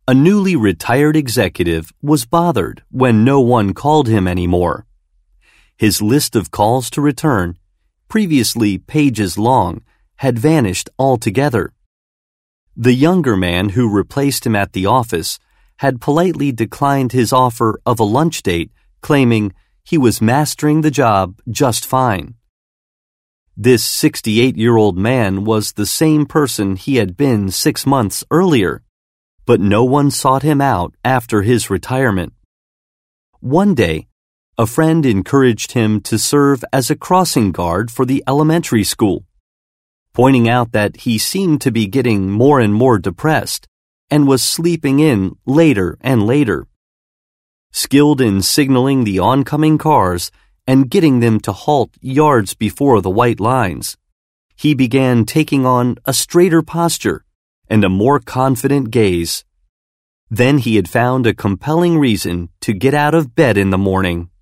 A newly retired executive was bothered when no one called him anymore. His list of calls to return, previously pages long, had vanished altogether. The younger man who replaced him at the office had politely declined his offer of a lunch date, claiming he was mastering the job just fine. This 68-year-old man was the same person he had been 6 months earlier, but no one sought him out after his retirement. One day, a friend encouraged him to serve as a crossing guard for the elementary school, pointing out that he seemed to be getting more and more depressed and was sleeping in later and later. Skilled in signaling the oncoming cars and getting them to halt yards before the white lines, he began taking on a straighter posture and a more confident gaze. Then he had found a compelling reason to get out of bed in the morning.